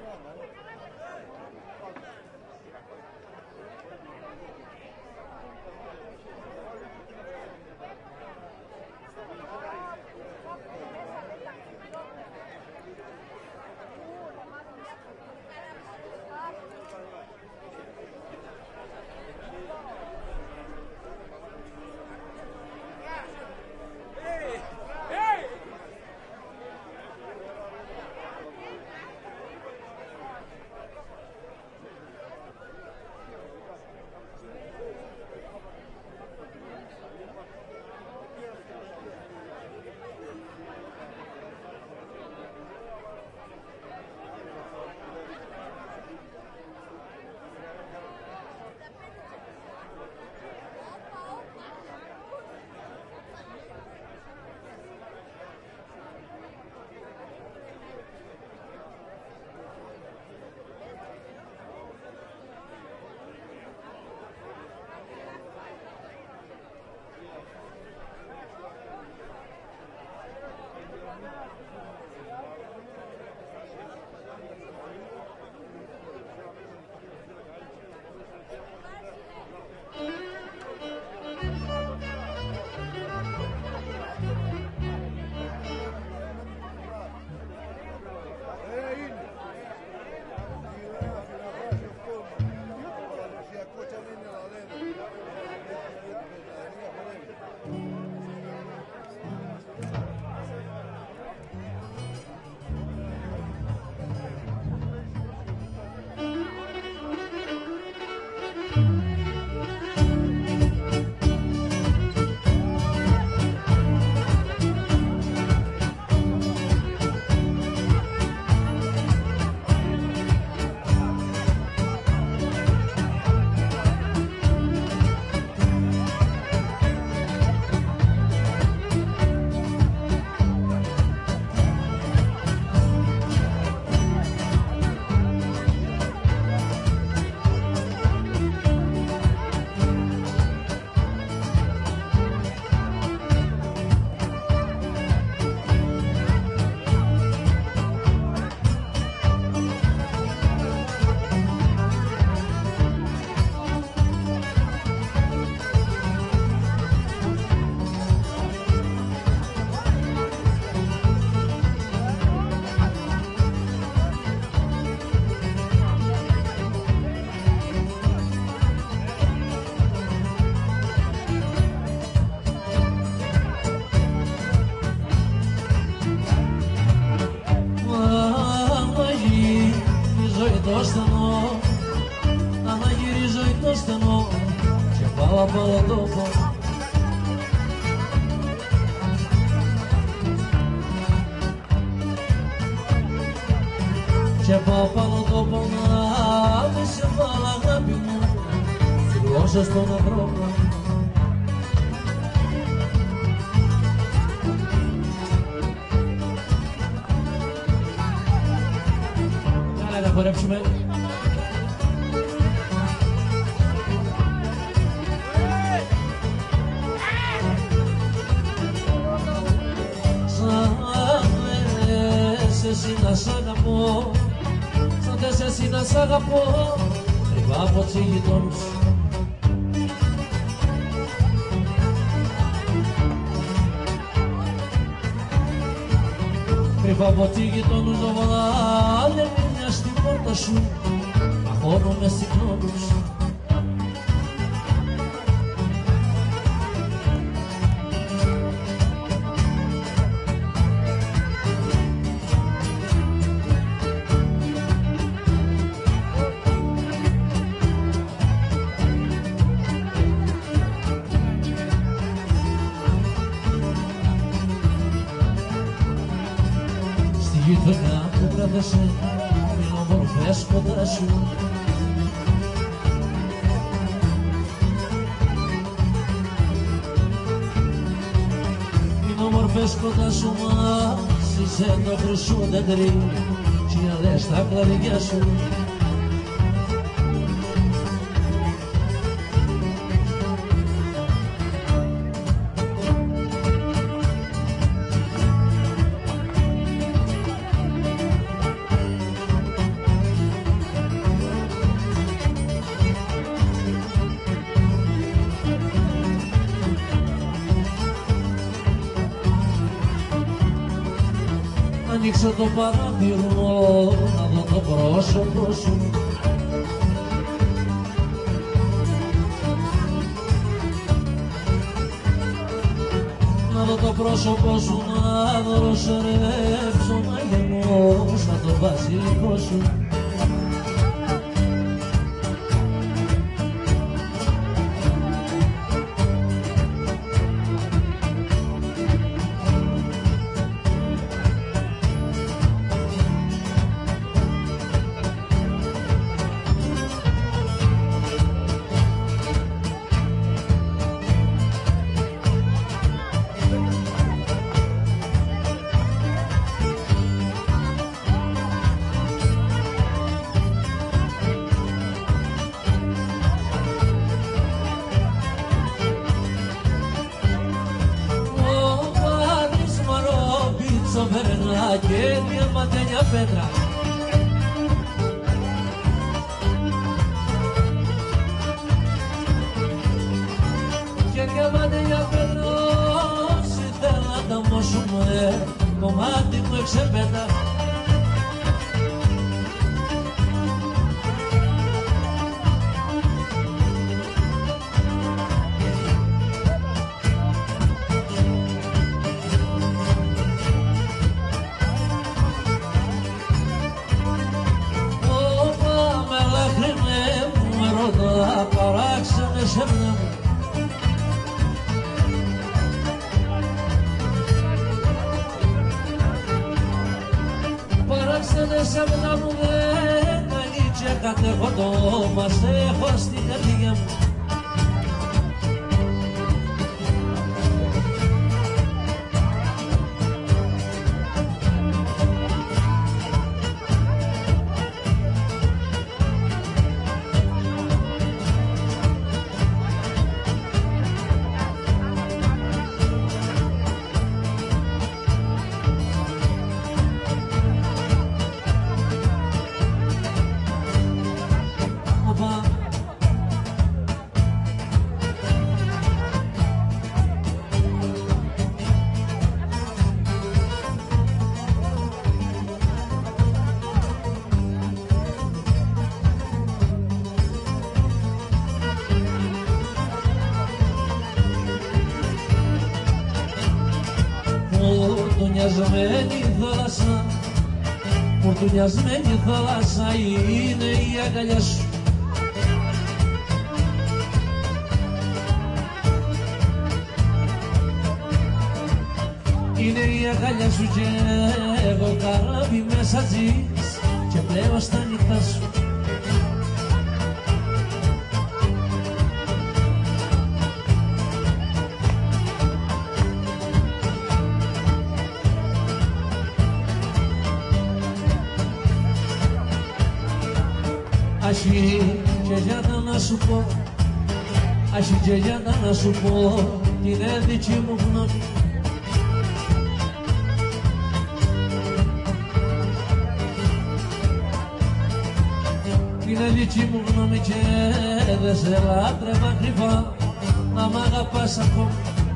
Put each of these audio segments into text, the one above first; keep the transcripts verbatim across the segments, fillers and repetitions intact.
το στενό, αναγυρίζω το στενό και πάω από τον τόπο. Και πάω πάνω τόπο να μη σε βάλω αγάπη μου, φιλώσω στον ανθρώπο. Καλά να χορέψουμε. Σαν θες εσύ να σ' αγαπώ, σαν θες εσύ να σ' αγαπώ, κρυβά από τους γειτόνους. Κρυβά από τους γειτόνους το βάλε μια στην πόρτα σου, αγώνω μες στην knowns. Γειτονιά που κράτησε, είναι όμορφες κοντά σου. Είναι όμορφες κοντά σου, μα είσαι το χρυσό δέντρι κι άλλες στα κλαδιά σου. ανοίξω το παράθυρο να δω το πρόσωπο σου. Να δω το πρόσωπο σου, να δροσερέψω, να γεμώ σαν το βασιλικό σου. Και διαμαντένια πέτρα και διαμαντένια πέτρα όσοι θέλουν να τα μόσουμε κομμάτι μου εξεπέτα. Παράξενε σε μνά μου Παράξενε σε μνά μου δεν κάνει και κατεχοντό μας έχω στην καρδιά μου. Μουρτουνιασμένη θάλασσα, μουρτουνιασμένη θάλασσα είναι η αγκαλιά σου. Είναι η αγκαλιά σου και εγώ καράβι μέσα τζις και πλέον στα νύχτα σου. Άχι και για να σου πω, άχι και για να σου πω, είναι δική μου γνώμη. Είναι δική μου γνώμη και δεν σε λάτρευα κρυφά, να μ' αγαπάς ακόμα.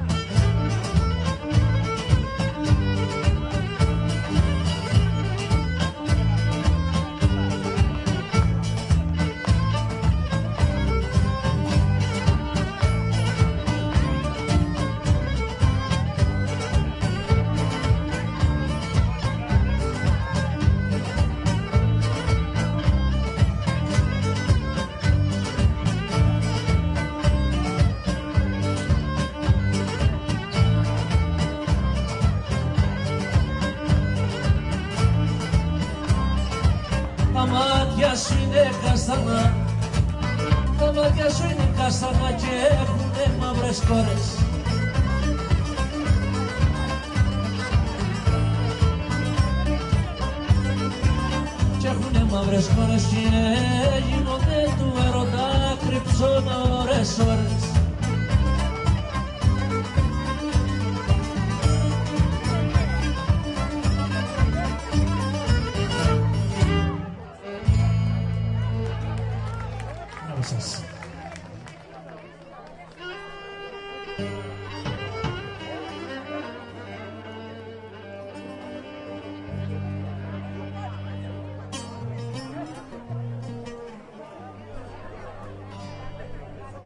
Τα μάτια σου είναι καστανά, τα μάτια σου είναι καστανά και έχουνε μαύρες κόρες. Κι έχουνε μαύρες κόρες και γίνονται του ερωτά κρυψώνα ώρες ώρες. Σας.